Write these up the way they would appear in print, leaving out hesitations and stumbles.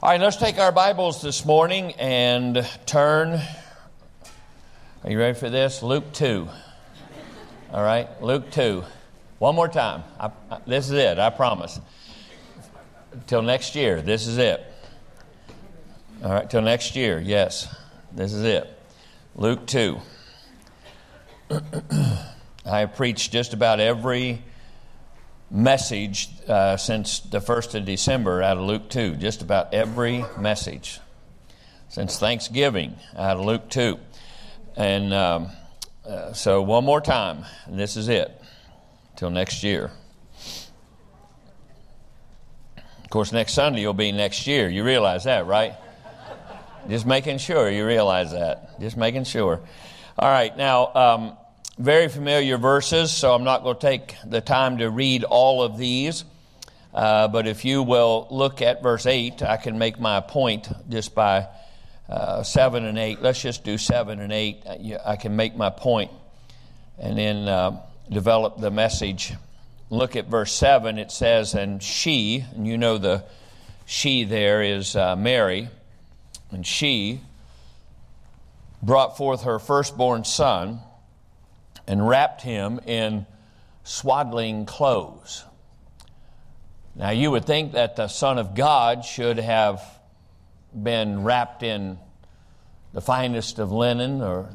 All right, let's take our Bibles this morning and turn. Are you ready for this? Luke 2. All right, Luke 2. One more time. This is it, I promise. Till next year, this is it. All right, till next year, yes, this is it. Luke 2. I have preached just about every message since the 1st of December out of Luke 2. Just about every message since Thanksgiving out of Luke 2. And so one more time, and this is it, till next year. Of course, next Sunday will be next year. You realize that, right? Just making sure you realize that. Just making sure. All right, now, very familiar verses, so I'm not going to take the time to read all of these. But if you will look at verse 8, I can make my point just by 7 and 8. Let's just do 7 and 8. I can make my point and then develop the message. Look at verse 7. It says, and she, and you know the she there is Mary, and she brought forth her firstborn son and wrapped him in swaddling clothes. Now you would think that the Son of God should have been wrapped in the finest of linen, or,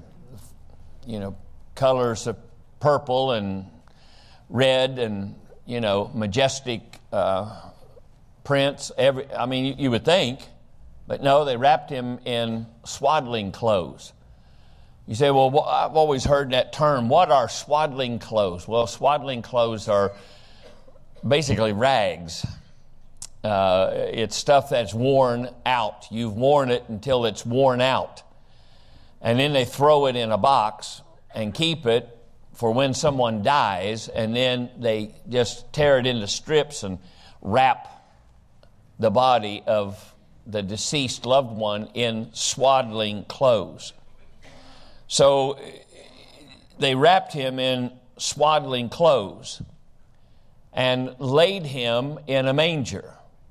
colors of purple and red and, majestic prints. You would think, but no, they wrapped him in swaddling clothes. You say, well, I've always heard that term. What are swaddling clothes? Well, swaddling clothes are basically rags. It's stuff that's worn out. You've worn it until it's worn out. And then they throw it in a box and keep it for when someone dies, and then they just tear it into strips and wrap the body of the deceased loved one in swaddling clothes. So they wrapped him in swaddling clothes and laid him in a manger.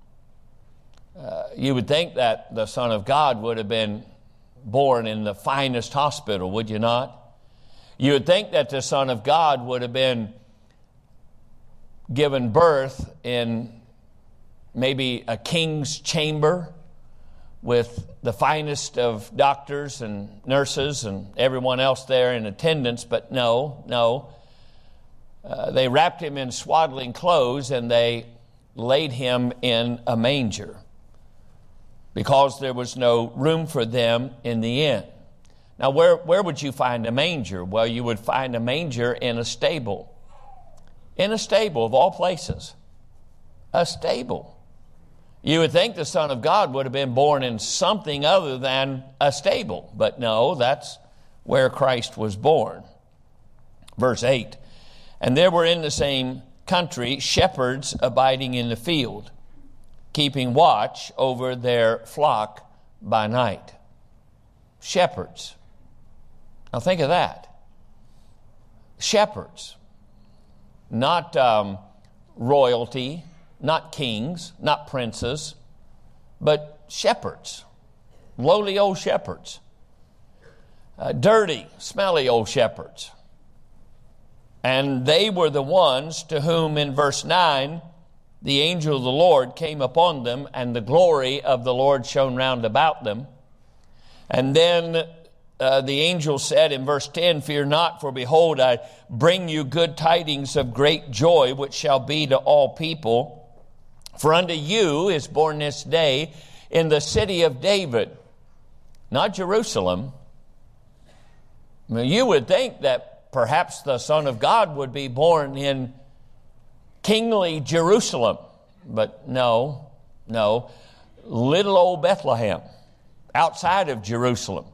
You would think that the Son of God would have been born in the finest hospital, would you not? You would think that the Son of God would have been given birth in maybe a king's chamber with the finest of doctors and nurses and everyone else there in attendance, but no. They wrapped him in swaddling clothes and they laid him in a manger because there was no room for them in the inn. Now, where would you find a manger? Well, you would find a manger in a stable. In a stable, of all places. A stable. You would think the Son of God would have been born in something other than a stable. But no, that's where Christ was born. Verse 8. And there were in the same country shepherds abiding in the field, keeping watch over their flock by night. Shepherds. Now think of that. Shepherds. Not royalty, not kings, not princes, but shepherds. Lowly old shepherds. Dirty, smelly old shepherds. And they were the ones to whom in verse 9 the angel of the Lord came upon them, and the glory of the Lord shone round about them. And then the angel said in verse 10, fear not, for behold, I bring you good tidings of great joy, which shall be to all people. For unto you is born this day in the city of David, not Jerusalem. You would think that perhaps the Son of God would be born in kingly Jerusalem. But no. Little old Bethlehem, outside of Jerusalem.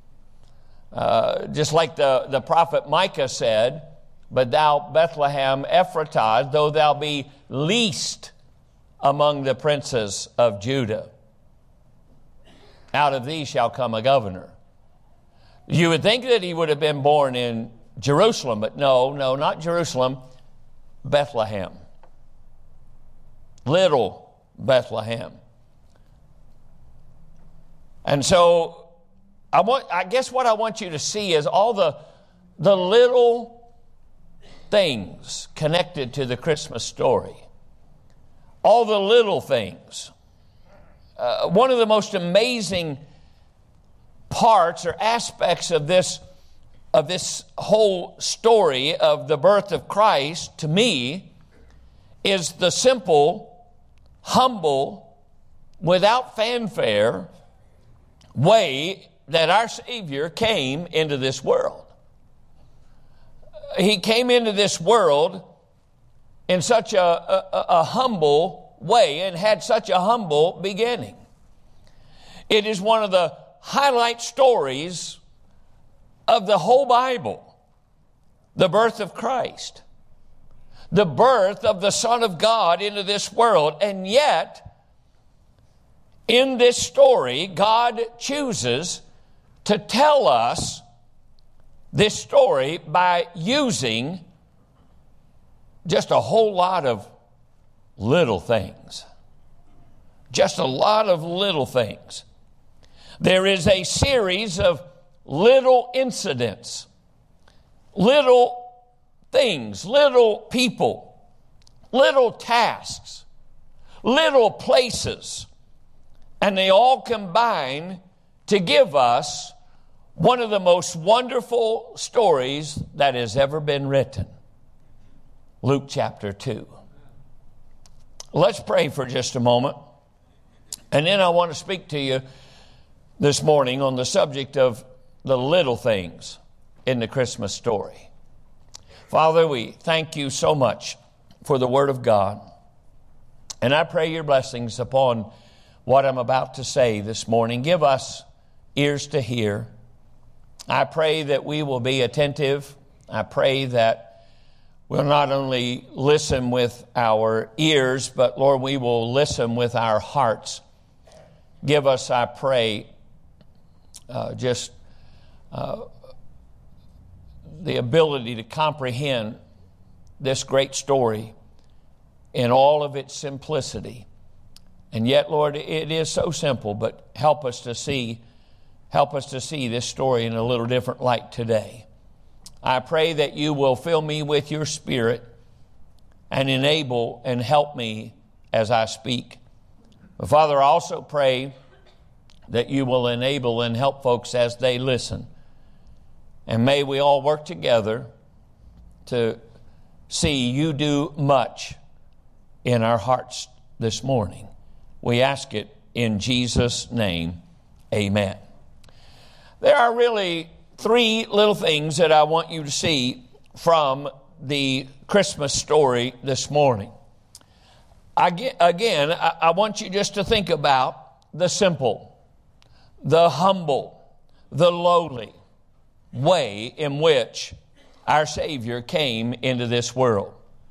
Just like the prophet Micah said, but thou Bethlehem Ephratah, though thou be least among the princes of Judah, out of thee shall come a governor. You would think that he would have been born in Jerusalem, but no, not Jerusalem, Bethlehem. Little Bethlehem. And so I guess what I want you to see is all the little things connected to the Christmas story. All the little things. One of the most amazing parts or aspects of this whole story of the birth of Christ, to me, is the simple, humble, without fanfare way that our Savior came into this world. He came into this world in such a humble way and had such a humble beginning. It is one of the highlight stories of the whole Bible, the birth of Christ, the birth of the Son of God into this world. And yet, in this story, God chooses to tell us this story by using just a whole lot of little things. Just a lot of little things. There is a series of little incidents, little things, little people, little tasks, little places, and they all combine to give us one of the most wonderful stories that has ever been written. Luke chapter 2. Let's pray for just a moment. And then I want to speak to you this morning on the subject of the little things in the Christmas story. Father, we thank you so much for the Word of God. And I pray your blessings upon what I'm about to say this morning. Give us ears to hear. I pray that we will be attentive. I pray that we'll not only listen with our ears, but Lord, we will listen with our hearts. Give us, I pray, the ability to comprehend this great story in all of its simplicity. And yet, Lord, it is so simple, but help us to see this story in a little different light today. I pray that you will fill me with your Spirit and enable and help me as I speak. But Father, I also pray that you will enable and help folks as they listen. And may we all work together to see you do much in our hearts this morning. We ask it in Jesus' name. Amen. There are really three little things that I want you to see from the Christmas story this morning. Again, I want you just to think about the simple, the humble, the lowly way in which our Savior came into this world.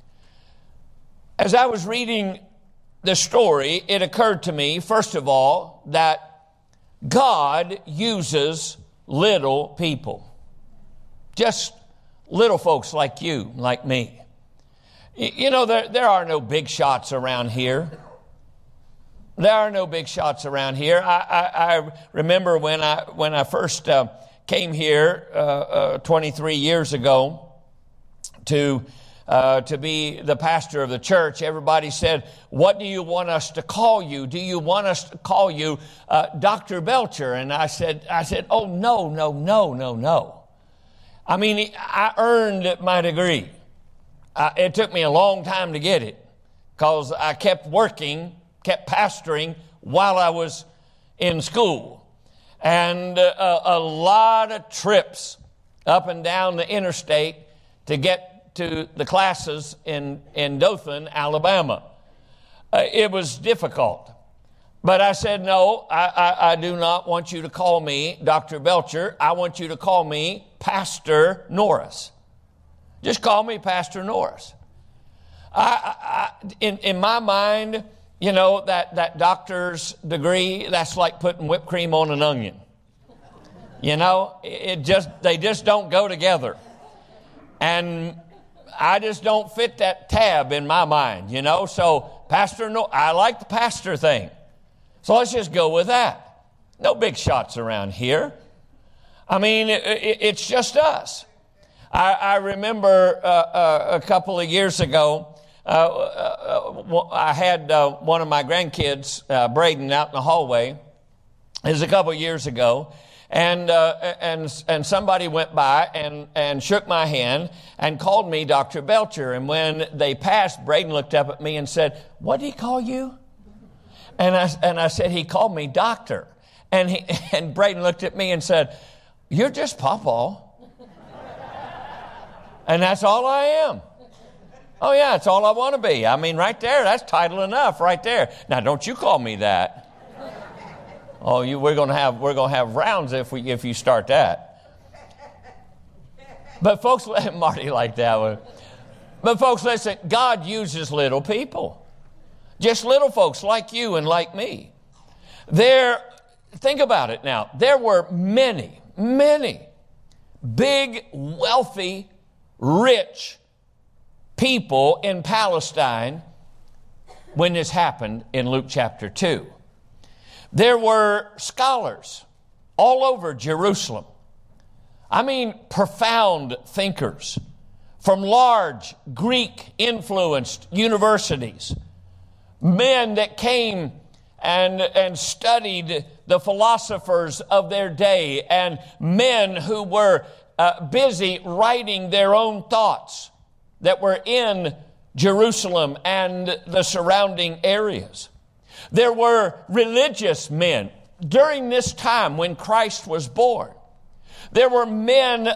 As I was reading the story, it occurred to me, first of all, that God uses little people. Just little folks like you, like me. You know, there are no big shots around here. There are no big shots around here. I remember when I first came here 23 years ago to be the pastor of the church. Everybody said, "What do you want us to call you? Do you want us to call you Dr. Belcher?" And I said, "Oh, no. I mean, I earned my degree. It took me a long time to get it because I kept working, kept pastoring while I was in school. And a lot of trips up and down the interstate to get to the classes in Dothan, Alabama. It was difficult. But I said, no, I do not want you to call me Dr. Belcher. I want you to call me Pastor Norris. Just call me Pastor Norris. In my mind, you know, that doctor's degree, that's like putting whipped cream on an onion. You know, they just don't go together. And I just don't fit that tab in my mind, you know. So I like the pastor thing. So let's just go with that. No big shots around here. I mean, it's just us. I remember a couple of years ago, I had one of my grandkids, Braden, out in the hallway. It was a couple of years ago. And somebody went by and shook my hand and called me Dr. Belcher. And when they passed, Braden looked up at me and said, "What did he call you?" And I said, "He called me doctor." And Braden looked at me and said, "You're just Pawpaw." And that's all I am. Oh yeah, that's all I want to be. I mean, right there, that's title enough right there. Now, don't you call me that. Oh, we're gonna have rounds if you start that. But folks, Marty like that one. But folks, listen, God uses little people, just little folks like you and like me. Think about it now. There were many, many big, wealthy, rich people in Palestine when this happened in Luke chapter 2. There were scholars all over Jerusalem. I mean, profound thinkers from large Greek-influenced universities. Men that came and studied the philosophers of their day, and men who were busy writing their own thoughts that were in Jerusalem and the surrounding areas. There were religious men during this time when Christ was born. There were men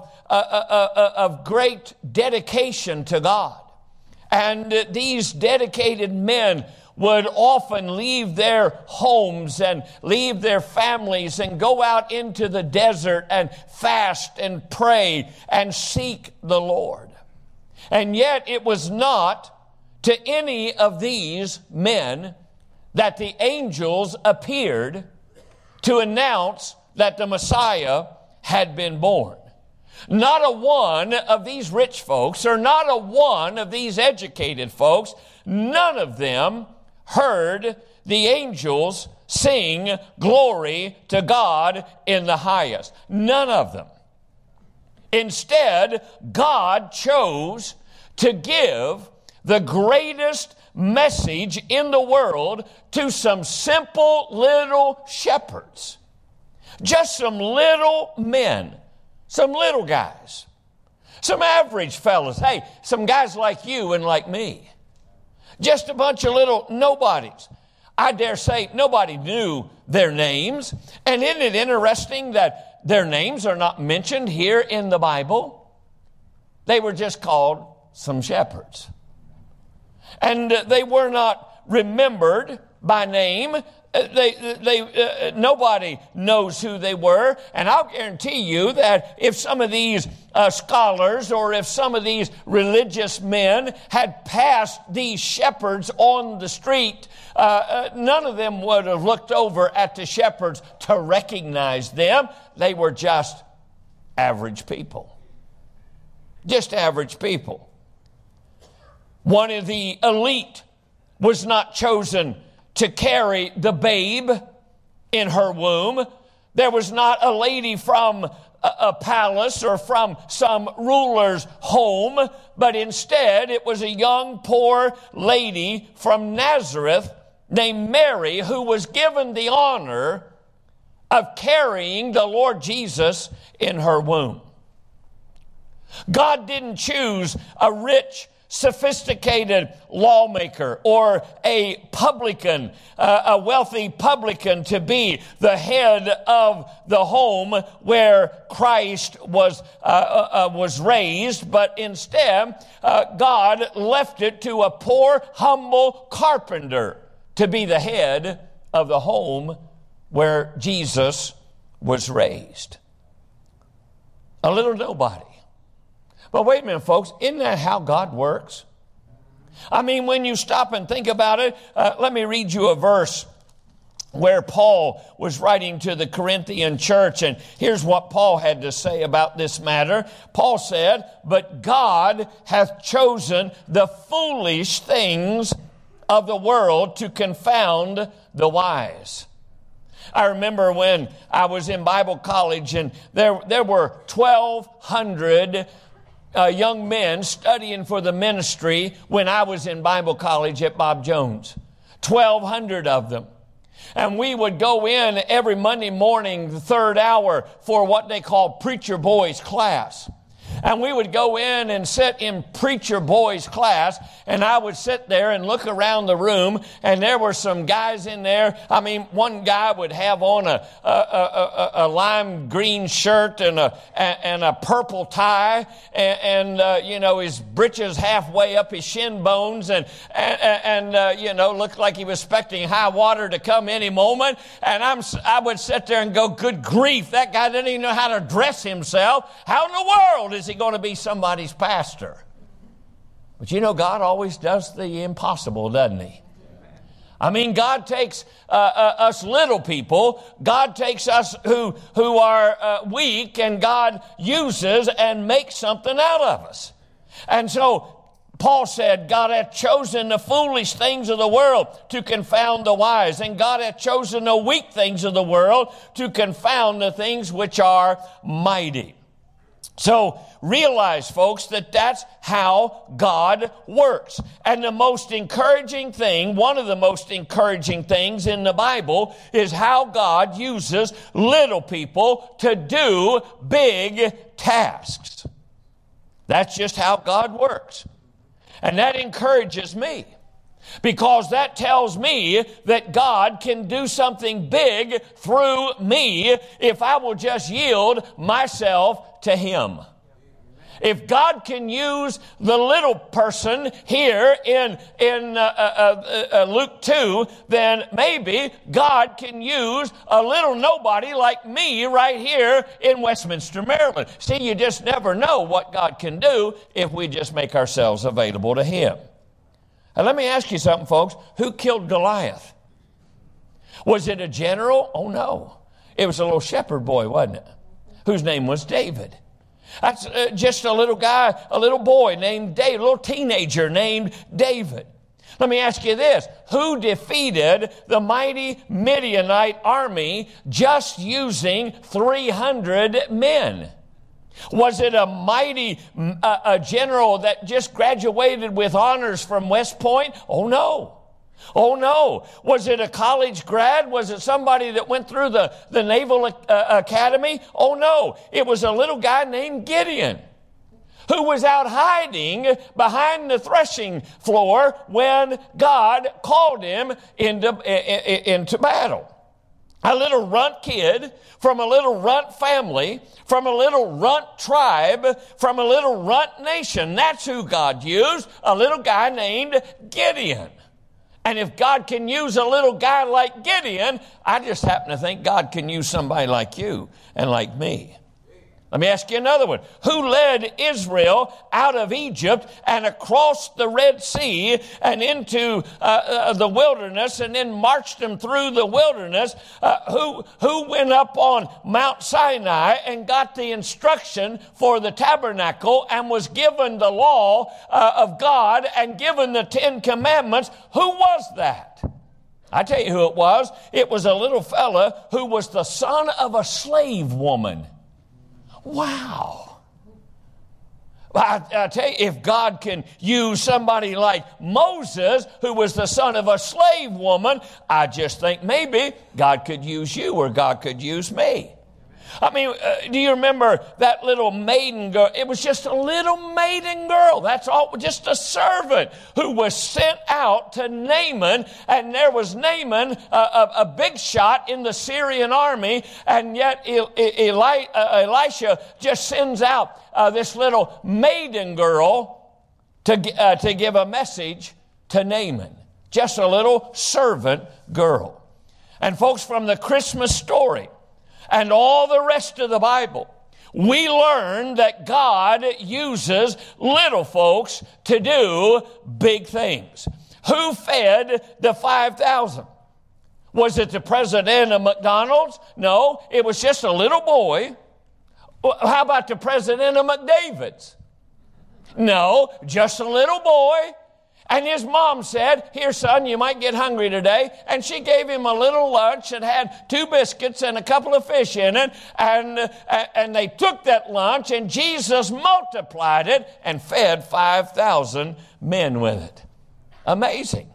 of great dedication to God. And these dedicated men would often leave their homes and leave their families and go out into the desert and fast and pray and seek the Lord. And yet it was not to any of these men that the angels appeared to announce that the Messiah had been born. Not a one of these rich folks, or not a one of these educated folks, none of them heard the angels sing glory to God in the highest. None of them. Instead, God chose to give the greatest message in the world to some simple little shepherds. Just some little men, some little guys, some average fellas. Hey, some guys like you and like me. Just a bunch of little nobodies. I dare say nobody knew their names. And isn't it interesting that their names are not mentioned here in the Bible? They were just called some shepherds. And they were not remembered by name. Nobody knows who they were. And I'll guarantee you that if some of these scholars or if some of these religious men had passed these shepherds on the street, none of them would have looked over at the shepherds to recognize them. They were just average people. Just average people. One of the elite was not chosen to carry the babe in her womb. There was not a lady from a palace or from some ruler's home, but instead it was a young, poor lady from Nazareth named Mary who was given the honor of carrying the Lord Jesus in her womb. God didn't choose a rich, sophisticated lawmaker or a publican, a wealthy publican to be the head of the home where Christ was raised, but instead God left it to a poor, humble carpenter to be the head of the home where Jesus was raised. A little nobody. But wait a minute, folks, isn't that how God works? I mean, when you stop and think about it, let me read you a verse where Paul was writing to the Corinthian church, and here's what Paul had to say about this matter. Paul said, "But God hath chosen the foolish things of the world to confound the wise." I remember when I was in Bible college, and there were 1,200 young men studying for the ministry when I was in Bible college at Bob Jones. 1,200 of them. And we would go in every Monday morning, the third hour, for what they call Preacher Boys class. And we would go in and sit in Preacher Boys class, and I would sit there and look around the room, and there were some guys in there. I mean, one guy would have on a lime green shirt and a purple tie, and his breeches halfway up his shin bones, and looked like he was expecting high water to come any moment. And I would sit there and go, good grief, that guy didn't even know how to dress himself. How in the world is he going to be somebody's pastor? But God always does the impossible, doesn't he? I mean, God takes us little people. God takes us who are weak, and God uses and makes something out of us. And so Paul said, God hath chosen the foolish things of the world to confound the wise, and God hath chosen the weak things of the world to confound the things which are mighty. So realize, folks, that that's how God works. And the most encouraging thing, one of the most encouraging things in the Bible, is how God uses little people to do big tasks. That's just how God works. And that encourages me, because that tells me that God can do something big through me if I will just yield myself to Him. If God can use the little person here in Luke 2, then maybe God can use a little nobody like me right here in Westminster, Maryland. See, you just never know what God can do if we just make ourselves available to Him. And let me ask you something, folks. Who killed Goliath? Was it a general? Oh, no. It was a little shepherd boy, wasn't it? Whose name was David. That's just a little guy, a little boy named David, a little teenager named David. Let me ask you this. Who defeated the mighty Midianite army just using 300 men? Was it a mighty general that just graduated with honors from West Point? Oh, no. Oh, no. Was it a college grad? Was it somebody that went through the Naval Academy? Oh, no. It was a little guy named Gideon, who was out hiding behind the threshing floor when God called him into battle. A little runt kid from a little runt family, from a little runt tribe, from a little runt nation. That's who God used, a little guy named Gideon. And if God can use a little guy like Gideon, I just happen to think God can use somebody like you and like me. Let me ask you another one. Who led Israel out of Egypt and across the Red Sea and into the wilderness, and then marched them through the wilderness? Who went up on Mount Sinai and got the instruction for the tabernacle and was given the law of God and given the 10 Commandments? Who was that? I tell you who it was. It was a little fella who was the son of a slave woman. Wow. I tell you, if God can use somebody like Moses, who was the son of a slave woman, I just think maybe God could use you, or God could use me. I mean, do you remember that little maiden girl? It was just a little maiden girl. That's all, just a servant who was sent out to Naaman. And there was Naaman, a big shot in the Syrian army. And yet Elisha just sends out this little maiden girl to give a message to Naaman. Just a little servant girl. And folks, from the Christmas story and all the rest of the Bible, we learn that God uses little folks to do big things. Who fed the 5,000? Was it the president of McDonald's? No, it was just a little boy. How about the president of McDavid's? No, just a little boy. And his mom said, here, son, you might get hungry today. And she gave him a little lunch that had 2 biscuits and a couple of fish in it. And they took that lunch, and Jesus multiplied it and fed 5,000 men with it. Amazing.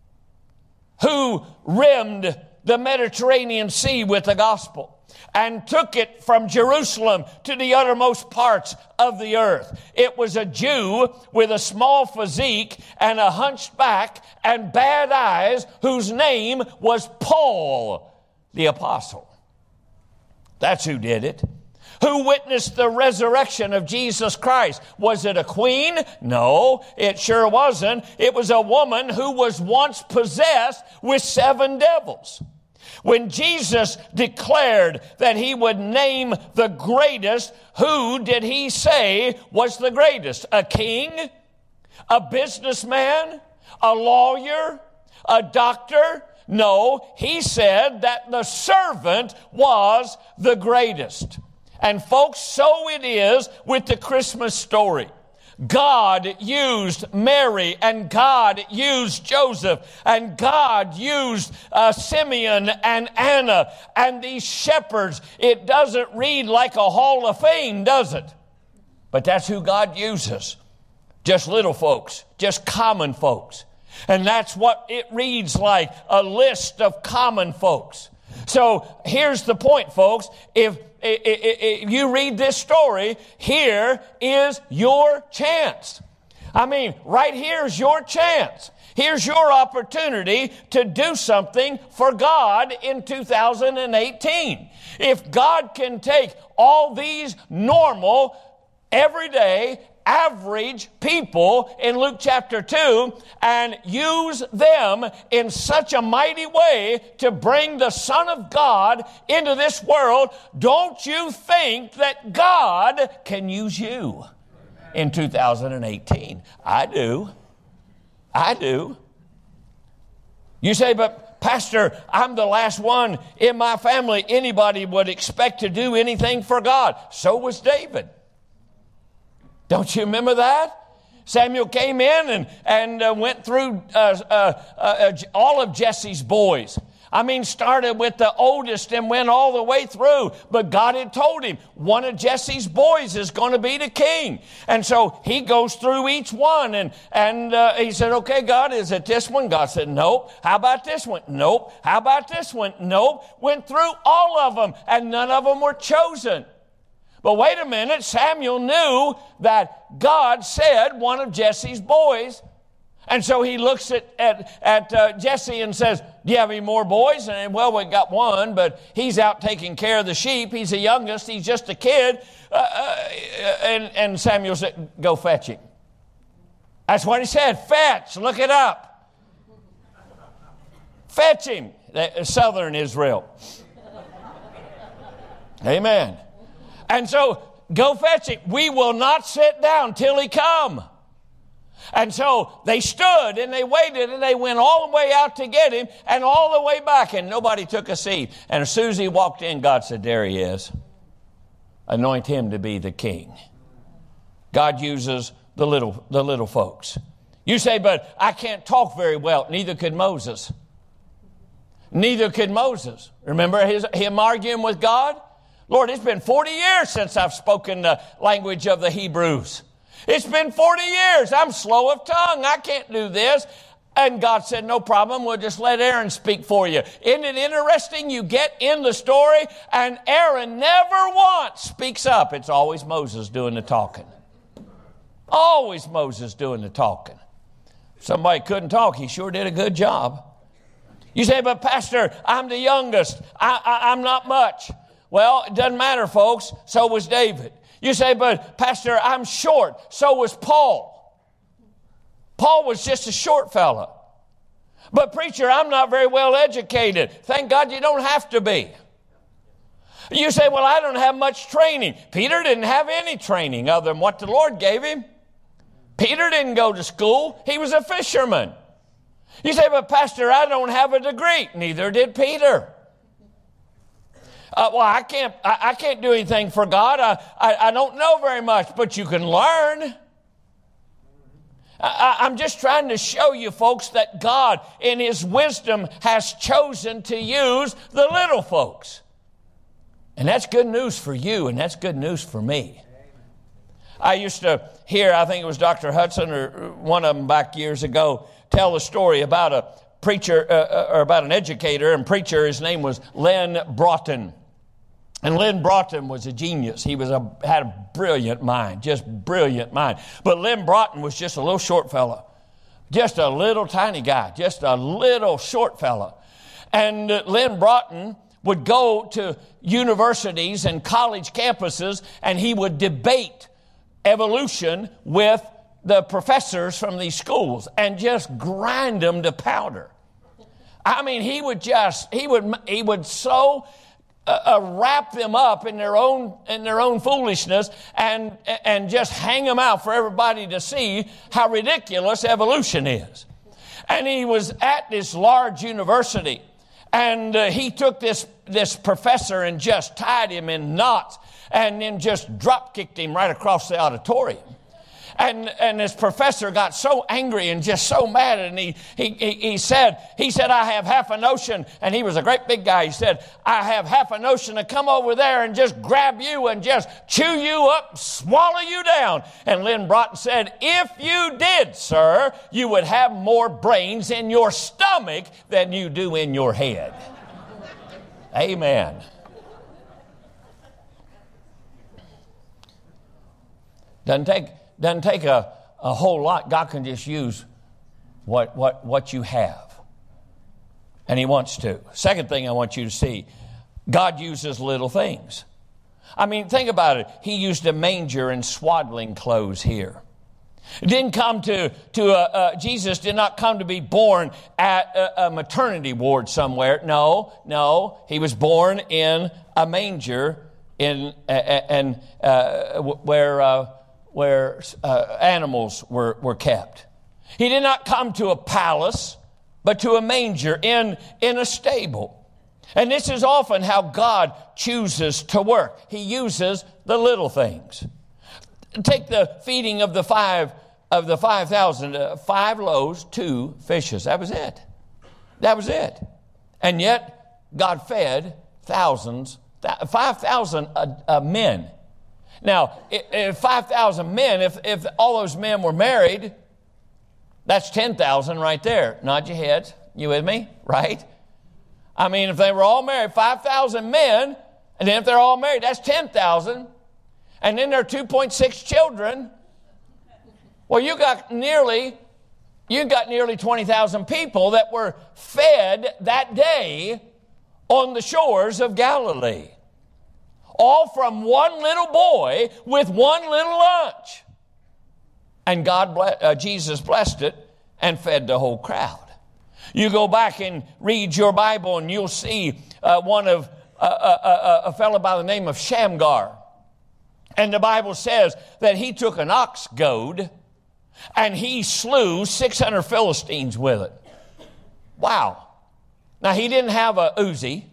Who rimmed the Mediterranean Sea with the gospel and took it from Jerusalem to the uttermost parts of the earth. It was a Jew with a small physique and a hunched back and bad eyes, whose name was Paul the Apostle. That's who did it. Who witnessed the resurrection of Jesus Christ? Was it a queen? No, it sure wasn't. It was a woman who was once possessed with 7 devils. When Jesus declared that he would name the greatest, who did he say was the greatest? A king? A businessman? A lawyer? A doctor? No, he said that the servant was the greatest. And folks, so it is with the Christmas story. God used Mary, and God used Joseph, and God used Simeon and Anna and these shepherds. It doesn't read like a hall of fame, does it? But that's who God uses. Just little folks, just common folks. And that's what it reads like, a list of common folks. So here's the point, folks. If you read this story, here is your chance. I mean, right here's your chance. Here's your opportunity to do something for God in 2018. If God can take all these normal, everyday, average people in Luke chapter 2 and use them in such a mighty way to bring the Son of God into this world, don't you think that God can use you in 2018? I do. I do. You say, but Pastor, I'm the last one in my family anybody would expect to do anything for God. So was David. Don't you remember that? Samuel came in and went through all of Jesse's boys. I mean, started with the oldest and went all the way through. But God had told him, one of Jesse's boys is going to be the king. And so he goes through each one. And he said, okay, God, is it this one? God said, nope. How about this one? Nope. How about this one? Nope. Went through all of them, and none of them were chosen. But wait a minute, Samuel knew that God said one of Jesse's boys. And so he looks at Jesse and says, do you have any more boys? And well, we got one, but he's out taking care of the sheep. He's the youngest. He's just a kid. And Samuel said, go fetch him. That's what he said. Fetch. Look it up. Fetch him. Southern Israel. Amen. And so, go fetch him. We will not sit down till he come. And so, they stood and they waited and they went all the way out to get him and all the way back, and nobody took a seat. And as soon as he walked in, God said, there he is. Anoint him to be the king. God uses the little folks. You say, but I can't talk very well. Neither could Moses. Neither could Moses. Remember him arguing with God? Lord, it's been 40 years since I've spoken the language of the Hebrews. It's been 40 years. I'm slow of tongue. I can't do this. And God said, no problem. We'll just let Aaron speak for you. Isn't it interesting? You get in the story and Aaron never once speaks up. It's always Moses doing the talking. Always Moses doing the talking. If somebody couldn't talk, he sure did a good job. You say, but Pastor, I'm the youngest. I'm not much. Well, it doesn't matter, folks. So was David. You say, but Pastor, I'm short. So was Paul. Paul was just a short fella. But preacher, I'm not very well educated. Thank God you don't have to be. You say, well, I don't have much training. Peter didn't have any training other than what the Lord gave him. Peter didn't go to school. He was a fisherman. You say, but Pastor, I don't have a degree. Neither did Peter. Well, I can't do anything for God. I don't know very much, but you can learn. I'm just trying to show you, folks, that God, in His wisdom, has chosen to use the little folks. And that's good news for you, and that's good news for me. I used to hear, I think it was Dr. Hudson or one of them back years ago, tell a story about a preacher, or about an educator and preacher. His name was Len Broughton. And Len Broughton was a genius. He had a brilliant mind, just brilliant mind. But Len Broughton was just a little short fellow, just a little tiny guy, just a little short fellow. And Len Broughton would go to universities and college campuses, and he would debate evolution with the professors from these schools and just grind them to powder. I mean, he would so wrap them up in their own foolishness and just hang them out for everybody to see how ridiculous evolution is. And he was at this large university, and he took this professor and just tied him in knots and then just drop kicked him right across the auditorium. And this professor got so angry and just so mad, and he said, I have half a notion, and he was a great big guy. He said, I have half a notion to come over there and just grab you and just chew you up, swallow you down. And Len Broughton said, if you did, sir, you would have more brains in your stomach than you do in your head. Amen. Doesn't take a whole lot. God can just use what you have. And He wants to. Second thing I want you to see, God uses little things. I mean, think about it. He used a manger and swaddling clothes here. It didn't come Jesus did not come to be born at a maternity ward somewhere. No. He was born in a manger where animals were kept. He did not come to a palace, but to a manger in a stable. And this is often how God chooses to work. He uses the little things. Take the feeding of the 5,000, 5 loaves, 2 fishes. That was it. And yet God fed thousands, 5,000 men. Now, if 5,000 men, if all those men were married, that's 10,000 right there. Nod your heads. You with me? Right? I mean, if they were all married, 5,000 men, and then if they're all married, that's 10,000. And then there are 2.6 children. Well, you got nearly 20,000 people that were fed that day on the shores of Galilee. All from one little boy with one little lunch. And Jesus blessed it and fed the whole crowd. You go back and read your Bible and you'll see a fellow by the name of Shamgar. And the Bible says that he took an ox goad and he slew 600 Philistines with it. Wow. Now, he didn't have a Uzi.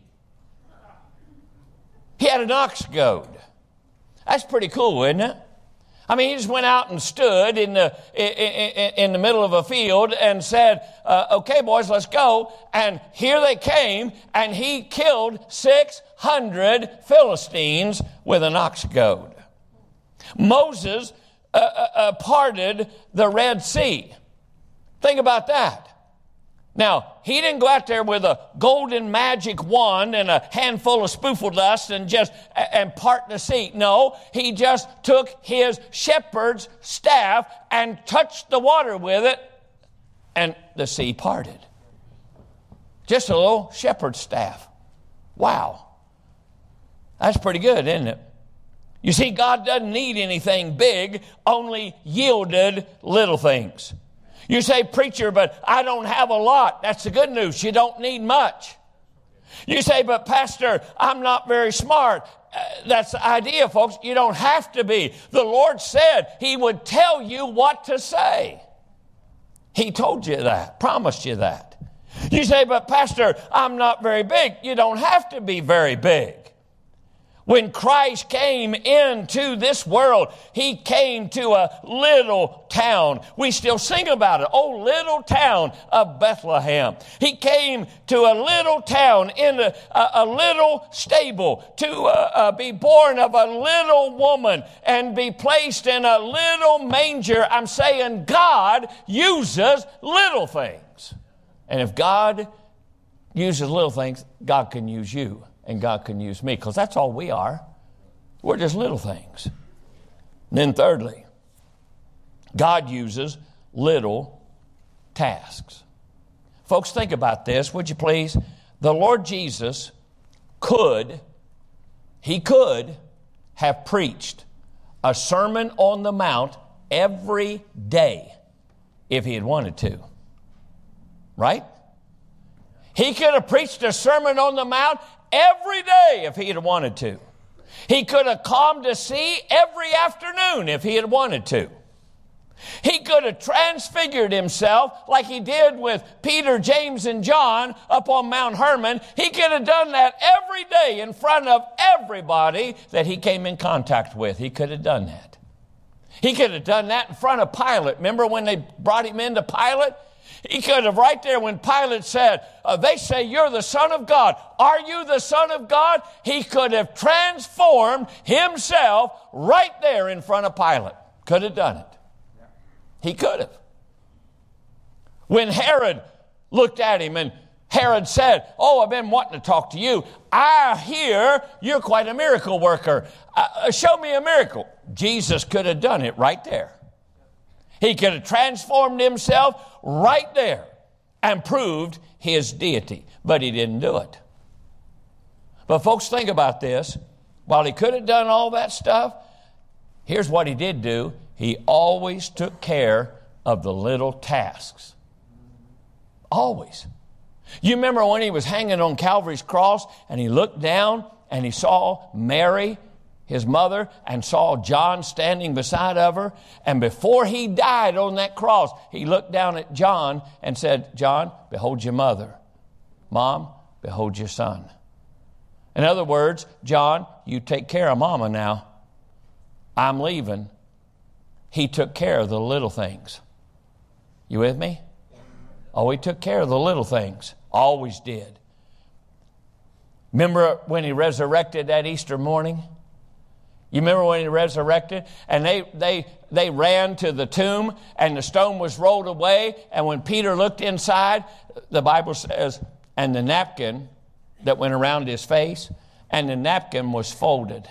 He had an ox goad. That's pretty cool, isn't it? I mean, he just went out and stood in the middle of a field and said, okay, boys, let's go. And here they came, and he killed 600 Philistines with an ox goad. Moses parted the Red Sea. Think about that. Now, he didn't go out there with a golden magic wand and a handful of spoofle dust and part the sea. No, he just took his shepherd's staff and touched the water with it, and the sea parted. Just a little shepherd's staff. Wow. That's pretty good, isn't it? You see, God doesn't need anything big, only yielded little things. You say, preacher, but I don't have a lot. That's the good news. You don't need much. You say, but pastor, I'm not very smart. That's the idea, folks. You don't have to be. The Lord said He would tell you what to say. He told you that, promised you that. You say, but pastor, I'm not very big. You don't have to be very big. When Christ came into this world, He came to a little town. We still sing about it. Oh, little town of Bethlehem. He came to a little town in a little stable to be born of a little woman and be placed in a little manger. I'm saying God uses little things. And if God uses little things, God can use you. And God can use me, because that's all we are. We're just little things. And then thirdly, God uses little tasks. Folks, think about this, would you please? The Lord Jesus could have preached a Sermon on the Mount every day if He had wanted to. Right? He could have preached a Sermon on the Mount every day if He had wanted to. He could have calmed the sea every afternoon if He had wanted to. He could have transfigured Himself like He did with Peter, James, and John up on Mount Hermon. He could have done that every day in front of everybody that He came in contact with. He could have done that. He could have done that in front of Pilate. Remember when they brought Him into Pilate? He could have right there when Pilate said, they say you're the Son of God. Are you the Son of God? He could have transformed Himself right there in front of Pilate. Could have done it. He could have. When Herod looked at Him and Herod said, I've been wanting to talk to you. I hear you're quite a miracle worker. Show me a miracle. Jesus could have done it right there. He could have transformed Himself right there and proved His deity. But He didn't do it. But folks, think about this. While He could have done all that stuff, here's what He did do. He always took care of the little tasks. Always. You remember when He was hanging on Calvary's cross and He looked down and He saw Mary, His mother, and saw John standing beside of her. And before He died on that cross, He looked down at John and said, John, behold your mother. Mom, behold your son. In other words, John, you take care of Mama now. I'm leaving. He took care of the little things. You with me? Oh, He took care of the little things. Always did. Remember when He resurrected that Easter morning? You remember when He resurrected? And they ran to the tomb and the stone was rolled away. And when Peter looked inside, the Bible says, and the napkin that went around His face, and the napkin was folded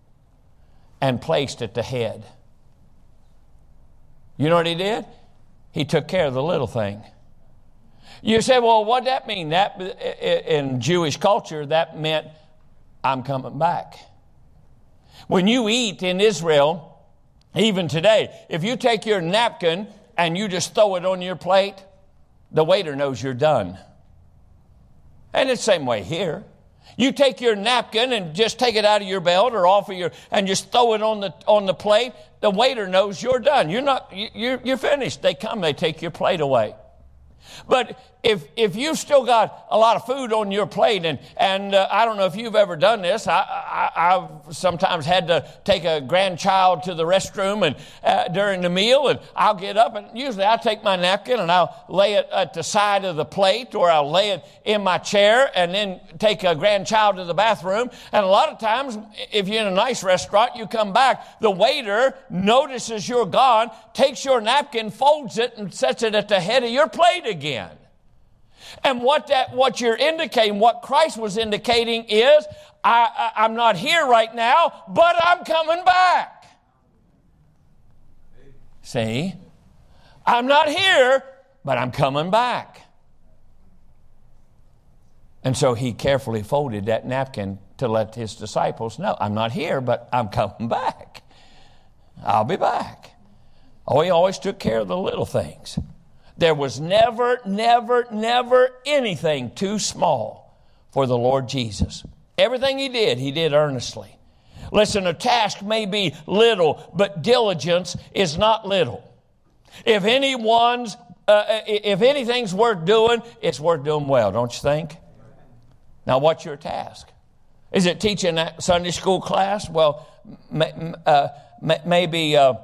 and placed at the head. You know what He did? He took care of the little thing. You say, well, what'd that mean? That in Jewish culture, that meant I'm coming back. When you eat in Israel, even today, if you take your napkin and you just throw it on your plate, the waiter knows you're done. And it's the same way here. You take your napkin and just take it out of your belt or off of and just throw it on the plate, the waiter knows you're done. You're finished. They come, they take your plate away. But if you've still got a lot of food on your plate, and I don't know if you've ever done this, I've sometimes had to take a grandchild to the restroom and during the meal, and I'll get up, and usually I'll take my napkin and I'll lay it at the side of the plate, or I'll lay it in my chair and then take a grandchild to the bathroom. And a lot of times, if you're in a nice restaurant, you come back, the waiter notices you're gone, takes your napkin, folds it, and sets it at the head of your plate again. And what you're indicating, what Christ was indicating is, I'm not here right now, but I'm coming back. See? I'm not here, but I'm coming back. And so He carefully folded that napkin to let His disciples know, I'm not here, but I'm coming back. I'll be back. Oh, He always took care of the little things. There was never anything too small for the Lord Jesus. Everything He did earnestly. Listen, a task may be little, but diligence is not little. If anything's worth doing, it's worth doing well, don't you think? Now, what's your task? Is it teaching that Sunday school class? Well, maybe a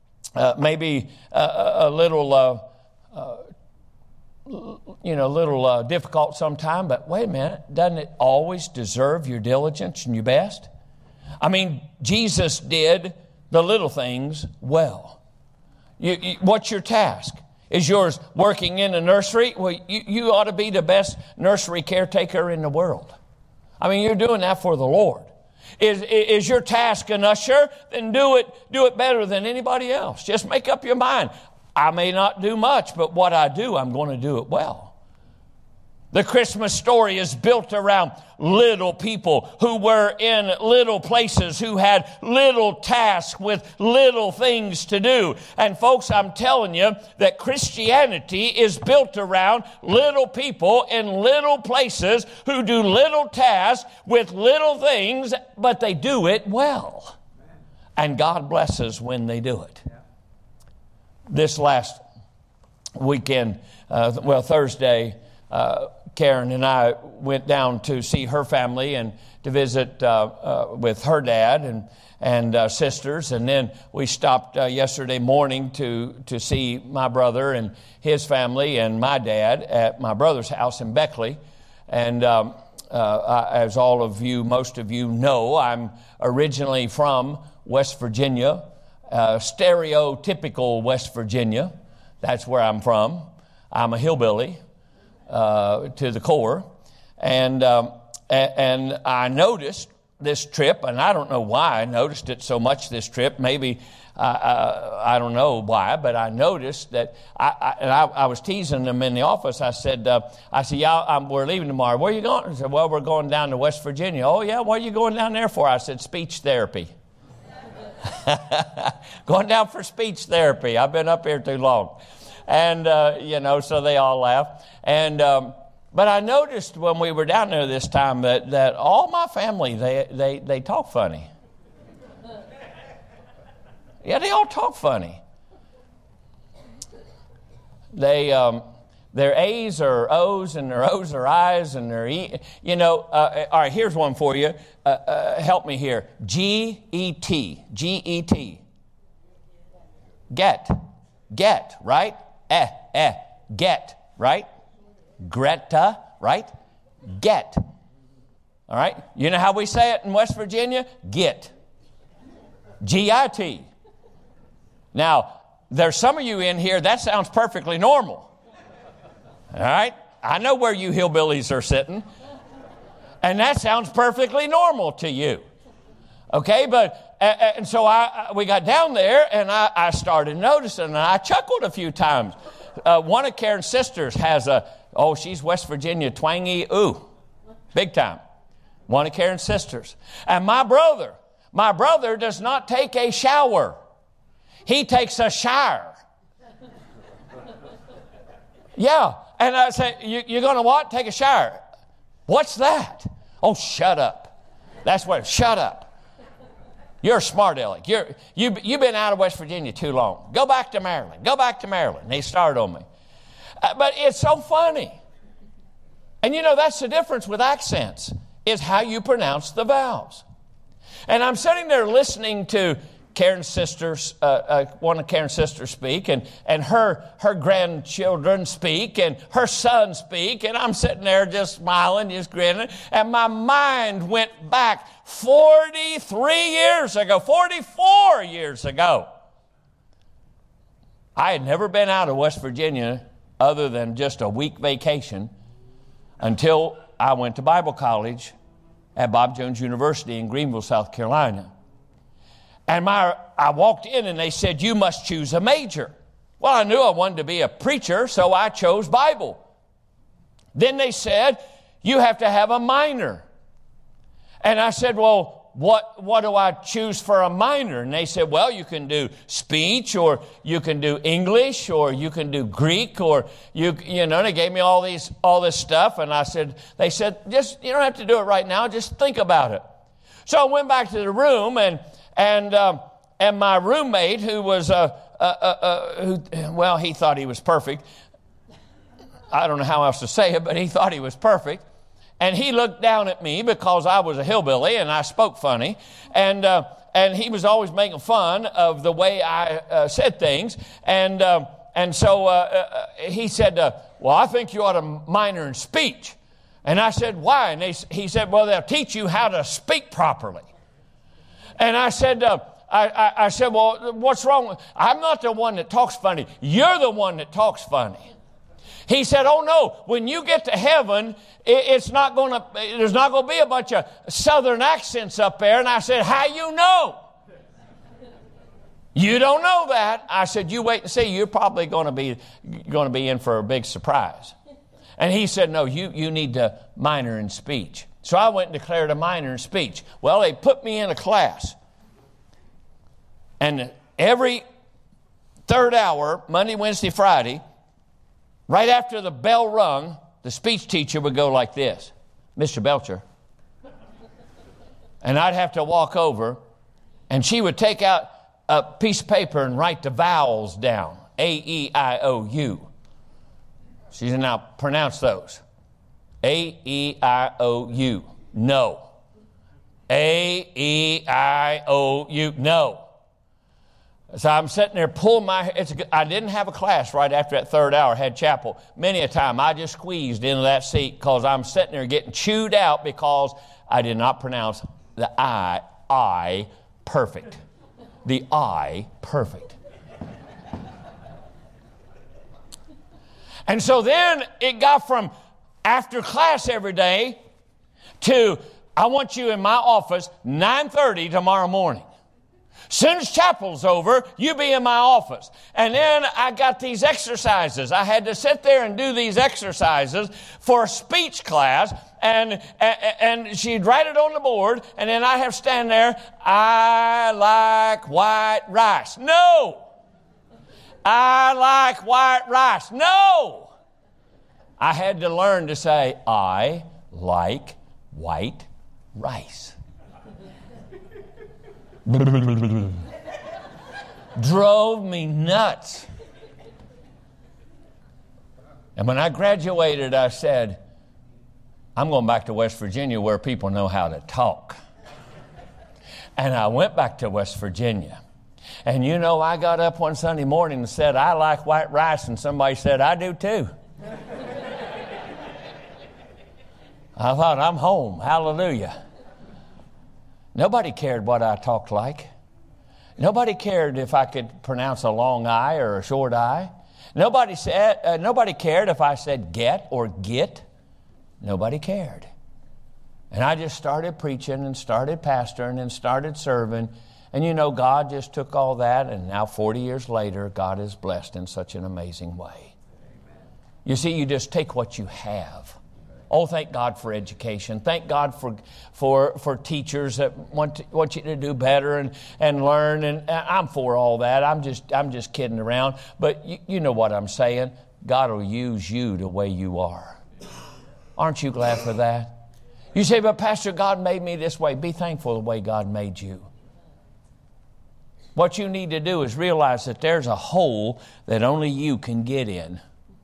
little difficult sometime. But wait a minute, doesn't it always deserve your diligence and your best? I mean, Jesus did the little things well. What's your task? Is yours working in a nursery? Well, you ought to be the best nursery caretaker in the world. I mean, you're doing that for the Lord. Is your task an usher? Then do it better than anybody else. Just make up your mind. I may not do much, but what I do, I'm going to do it well. The Christmas story is built around little people who were in little places, who had little tasks with little things to do. And folks, I'm telling you that Christianity is built around little people in little places who do little tasks with little things, but they do it well. And God blesses when they do it. This last weekend, Thursday, Karen and I went down to see her family and to visit with her dad and sisters. And then we stopped yesterday morning to see my brother and his family and my dad at my brother's house in Beckley. And as most of you know, I'm originally from West Virginia, stereotypical West Virginia. That's where I'm from. I'm a hillbilly. To the core, and I noticed this trip, and I don't know why I noticed it so much this trip. Maybe I don't know why, but I noticed that. I was teasing them in the office. I said, "Yeah, we're leaving tomorrow. Where are you going?" I said, "Well, we're going down to West Virginia." "Oh yeah, what are you going down there for?" I said, "Speech therapy." Going down for speech therapy. I've been up here too long. And, so they all laughed. And, but I noticed when we were down there this time that all my family, they talk funny. Yeah, they all talk funny. Their A's are O's and their O's are I's and their E. All right, here's one for you. Help me here. G-E-T. G-E-T. Get, right? Get, right? Greta, right? Get. All right? You know how we say it in West Virginia? Git. G-I-T. Now, there's some of you in here, that sounds perfectly normal. All right? I know where you hillbillies are sitting. And that sounds perfectly normal to you. Okay, and so we got down there, and I started noticing, and I chuckled a few times. One of Karen's sisters has she's West Virginia twangy, big time. One of Karen's sisters. And my brother does not take a shower. He takes a shower. Yeah, and I say, you're going to what? Take a shower. What's that? Oh, shut up. That's what, shut up. You're a smart aleck. You've been out of West Virginia too long. Go back to Maryland. Go back to Maryland. And they started on me. But it's so funny. And that's the difference with accents, is how you pronounce the vowels. And I'm sitting there listening to Karen's sisters, one of Karen's sisters speak, and her grandchildren speak, and her son speak, and I'm sitting there just smiling, just grinning, and my mind went back 44 years ago. I had never been out of West Virginia other than just a week vacation until I went to Bible college at Bob Jones University in Greenville, South Carolina. And I walked in and they said, "You must choose a major." Well, I knew I wanted to be a preacher, so I chose Bible. Then they said, "You have to have a minor." And I said, "Well, what do I choose for a minor?" And they said, "Well, you can do speech, or you can do English, or you can do Greek, or they gave me all this stuff. And they said, "Just, you don't have to do it right now. Just think about it." So I went back to the room, and my roommate, who was he thought he was perfect. I don't know how else to say it, but he thought he was perfect. And he looked down at me because I was a hillbilly and I spoke funny. And he was always making fun of the way I said things. And so he said, well, I think you ought to minor in speech. And I said, why? And he said, well, they'll teach you how to speak properly. And I said, I said, well, what's wrong? I'm not the one that talks funny. You're the one that talks funny. He said, oh no, when you get to heaven, there's not going to be a bunch of southern accents up there. And I said, how you know? You don't know that. I said, you wait and see. You're probably going to be in for a big surprise. And he said, no, you need to minor in speech. So I went and declared a minor in speech. Well, they put me in a class. And every third hour, Monday, Wednesday, Friday, right after the bell rung, the speech teacher would go like this, Mr. Belcher. And I'd have to walk over, and she would take out a piece of paper and write the vowels down, A-E-I-O-U. She said, now pronounce those. A-E-I-O-U, no. A-E-I-O-U, no. So I'm sitting there pulling I didn't have a class right after that third hour, had chapel. Many a time I just squeezed into that seat because I'm sitting there getting chewed out because I did not pronounce the I perfect. The I perfect. And so then it got from after class every day to I want you in my office 9:30 tomorrow morning. Soon as chapel's over, you be in my office. And then I got these exercises. I had to sit there and do these exercises for a speech class. And she'd write it on the board. And then I'd have to stand there. I like white rice. No. I like white rice. No. I had to learn to say, I like white rice. Drove me nuts. And when I graduated, I said, I'm going back to West Virginia where people know how to talk. And I went back to West Virginia. And you know, I got up one Sunday morning and said, I like white rice. And somebody said, I do too. I thought, I'm home. Hallelujah. Nobody cared what I talked like. Nobody cared if I could pronounce a long I or a short I. Nobody cared if I said get or get. Nobody cared. And I just started preaching and started pastoring and started serving. And you know, God just took all that, and now 40 years later, God is blessed in such an amazing way. You see, you just take what you have. Oh, thank God for education. Thank God for teachers that want you to do better and learn. And I'm for all that. I'm just kidding around. But you know what I'm saying. God will use you the way you are. Aren't you glad for that? You say, but Pastor, God made me this way. Be thankful the way God made you. What you need to do is realize that there's a hole that only you can get in.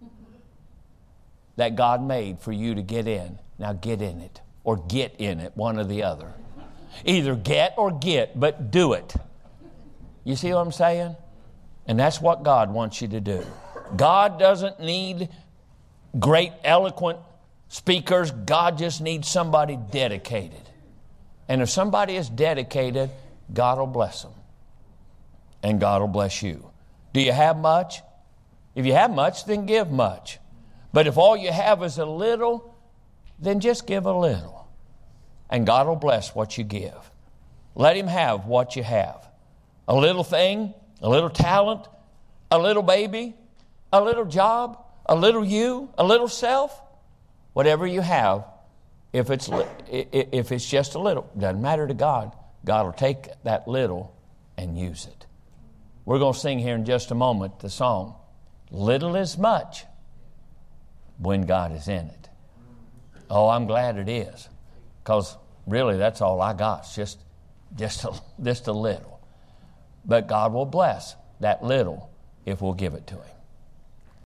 That God made for you to get in. Now get in it. Or get in it, one or the other. Either get or get, but do it. You see what I'm saying? And that's what God wants you to do. God doesn't need great, eloquent speakers. God just needs somebody dedicated. And if somebody is dedicated, God will bless them. And God will bless you. Do you have much? If you have much, then give much. But if all you have is a little, then just give a little. And God will bless what you give. Let Him have what you have. A little thing, a little talent, a little baby, a little job, a little you, a little self. Whatever you have, if it's just a little, doesn't matter to God. God will take that little and use it. We're going to sing here in just a moment the song, Little is Much when God is in it. Oh, I'm glad it is. Because really that's all I got. It's just a little. But God will bless that little if we'll give it to Him.